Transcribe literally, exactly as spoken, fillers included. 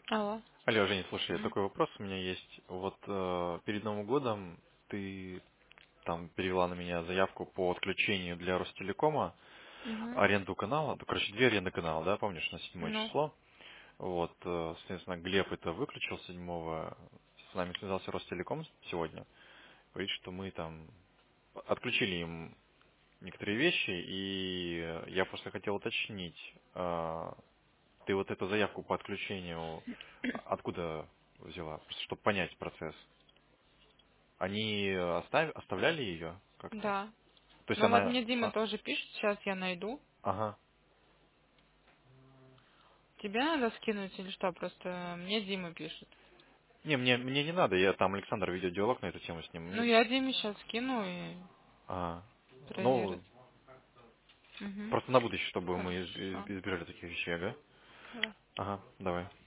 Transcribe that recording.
Алло. Алло, Женя, слушай, Мгм. такой вопрос у меня есть. Вот э, перед Новым годом ты там перевела на меня заявку по отключению для Ростелекома, Мгм. аренду канала, ну, короче, две аренды канала, да, помнишь, на седьмое Ну. число. Вот, э, соответственно, Глеб это выключил седьмого, с нами связался Ростелеком сегодня, говорит, что мы там отключили им некоторые вещи, и э, я просто хотел уточнить, э, ты вот эту заявку по отключению откуда взяла? Просто чтобы понять процесс. Они остав- оставляли ее как-то? Да. То есть Ну вот она... мне Дима а, тоже пишет, сейчас я найду. ага. Тебе надо скинуть или что? Просто мне Дима пишет. Не, мне, мне не надо, я там Александр ведет диалог на эту тему с ним. Ну Мне... я Диме сейчас скину и а, ну, проверит. Угу. просто на будущее, чтобы мы из- из- Хорошо. избежали таких вещей, ага? Давай. Ага, давай.